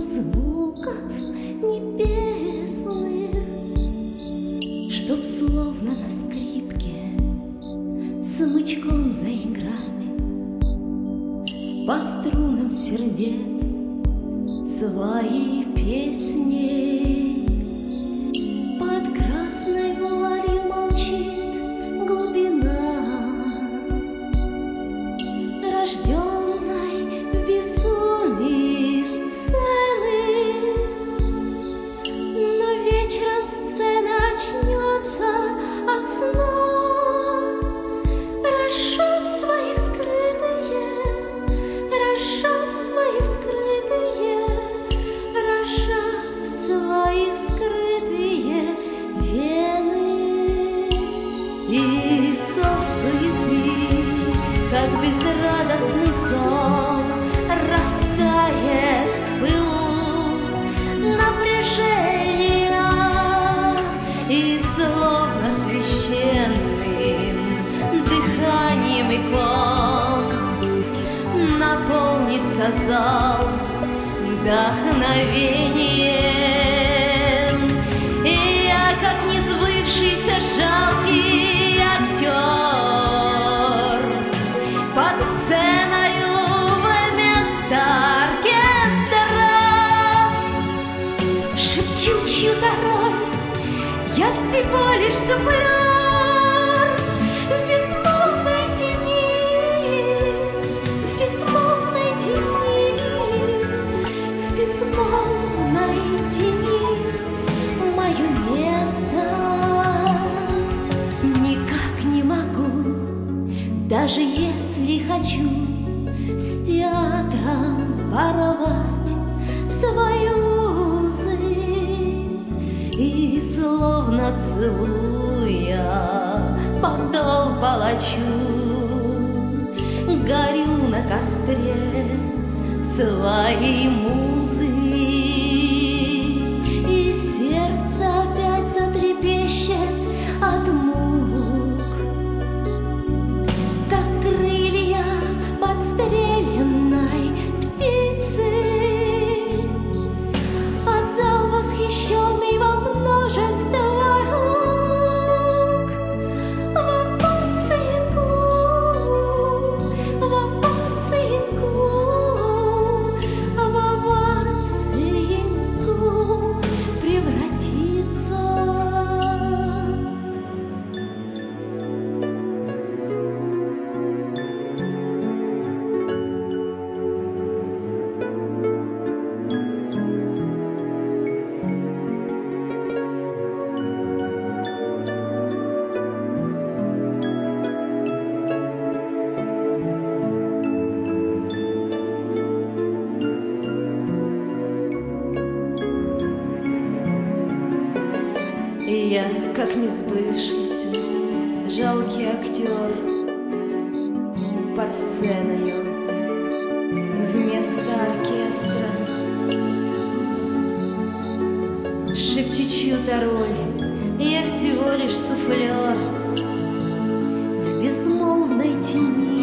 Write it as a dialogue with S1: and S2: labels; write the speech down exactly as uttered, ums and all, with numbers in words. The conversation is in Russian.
S1: звуков небесных, чтоб словно на скрипке смычком заиграть по струнам сердец своей песней. Под красной вуалью молчит глубина, рожденной в безумии сцены. Но вечером сцена очнется от сна, разжав свои вскрытые, разжав свои вскрытые, разжав свои вскрытые вены. И сов суеты, как безрадостный сон, растает в пылу напряжения, и словно священным дыханием икон наполнится зал вдохновением. И я, как несбывшийся жалкий актер, под сценою вместо оркестра шепчу чью-то роль. Я всего лишь суфлер в безмолвной тени, в безмолвной тени, в безмолвной тени. Мое место никак не могу, даже если хочу, с театром порвать союзы. И словно целуя подол палачу, горю на костре своей музы. И сердце опять затрепещет от мук, как крылья подстреленной птицы. А зал восхищенный во множество рук, в овацингу, в овацингу, в овацингу превратится. И я, как несбывшийся жалкий актер, под сценою вместо оркестра шепчу чью-то роль. Я всего лишь суфлер в безмолвной тени,